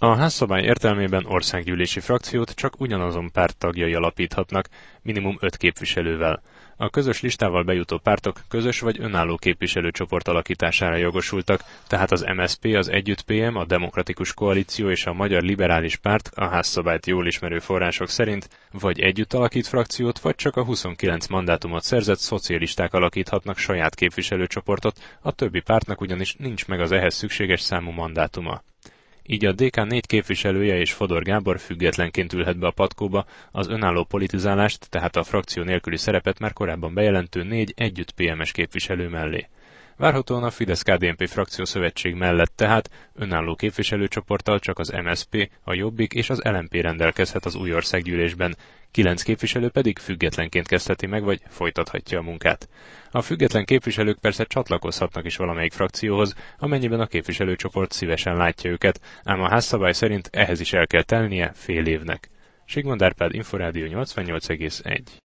A házszabály értelmében országgyűlési frakciót csak ugyanazon párt tagjai alapíthatnak, minimum 5 képviselővel. A közös listával bejutó pártok közös vagy önálló képviselőcsoport alakítására jogosultak, tehát az MSZP, az Együtt-PM, a Demokratikus Koalíció és a Magyar Liberális Párt a házszabályt jól ismerő források szerint vagy együtt alakít frakciót, vagy csak a 29 mandátumot szerzett szocialisták alakíthatnak saját képviselőcsoportot, a többi pártnak ugyanis nincs meg az ehhez szükséges számú mandátuma. Így a DK 4 képviselője és Fodor Gábor függetlenként ülhet be a patkóba, az önálló politizálást, tehát a frakció nélküli szerepet már korábban bejelentő 4 együtt PM-es képviselő mellé. Várhatóan a Fidesz-KDNP frakciószövetség mellett tehát önálló képviselőcsoporttal csak az MSZP, a Jobbik és az LMP rendelkezhet az új országgyűlésben, 9 képviselő pedig függetlenként kezdheti meg vagy folytathatja a munkát. A független képviselők persze csatlakozhatnak is valamelyik frakcióhoz, amennyiben a képviselőcsoport szívesen látja őket, ám a házszabály szerint ehhez is el kell telnie fél évnek. Sigmond Árpád, Inforádió 88,1.